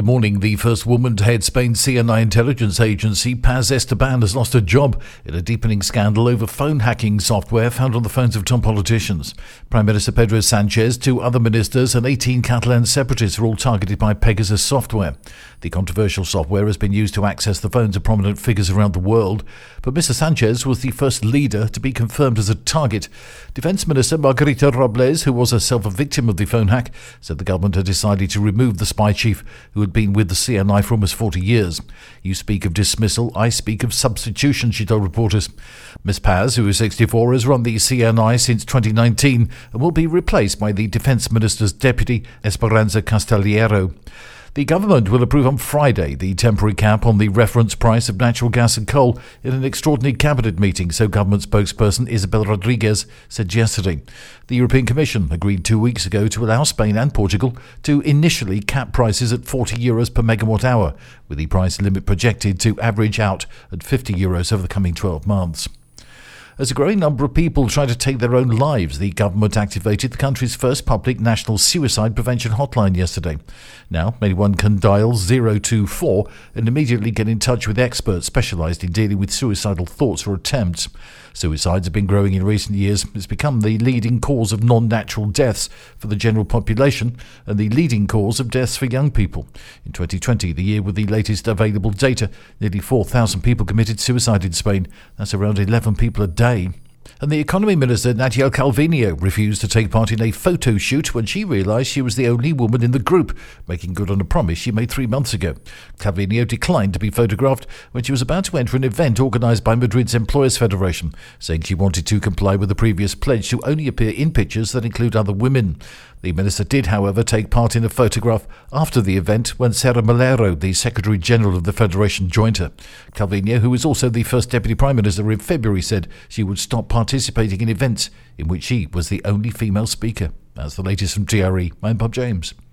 Good morning. The first woman to head Spain's CNI intelligence agency, Paz Esteban, has lost her job in a deepening scandal over phone hacking software found on the phones of top politicians. Prime Minister Pedro Sanchez, 2 other ministers and 18 Catalan separatists are all targeted by Pegasus software. The controversial software has been used to access the phones of prominent figures around the world, but Mr. Sanchez was the first leader to be confirmed as a target. Defence Minister Margarita Robles, who was herself a victim of the phone hack, said the government had decided to remove the spy chief who had been with the CNI for almost 40 years. You speak of dismissal, I speak of substitution, she told reporters. Ms. Paz, who is 64, has run the CNI since 2019 and will be replaced by the Defence Minister's deputy, Esperanza Castelliero. The government will approve on Friday the temporary cap on the reference price of natural gas and coal in an extraordinary cabinet meeting, so government spokesperson Isabel Rodriguez said yesterday. The European Commission agreed 2 weeks ago to allow Spain and Portugal to initially cap prices at €40 per megawatt hour, with the price limit projected to average out at €50 over the coming 12 months. As a growing number of people try to take their own lives, the government activated the country's first public national suicide prevention hotline yesterday. Now, anyone can dial 024 and immediately get in touch with experts specialised in dealing with suicidal thoughts or attempts. Suicides have been growing in recent years. It's become the leading cause of non-natural deaths for the general population and the leading cause of deaths for young people. In 2020, the year with the latest available data, nearly 4,000 people committed suicide in Spain. That's around 11 people a day. And the Economy Minister, Nadia Calviño, refused to take part in a photo shoot when she realised she was the only woman in the group, making good on a promise she made 3 months ago. Calviño declined to be photographed when she was about to enter an event organised by Madrid's Employers Federation, saying she wanted to comply with the previous pledge to only appear in pictures that include other women. The minister did, however, take part in a photograph after the event when Sara Melero, the Secretary-General of the Federation, joined her. Calviño, who was also the first Deputy Prime Minister in February, said she would stop participating in events in which she was the only female speaker. That's the latest from TRE. I'm Bob James.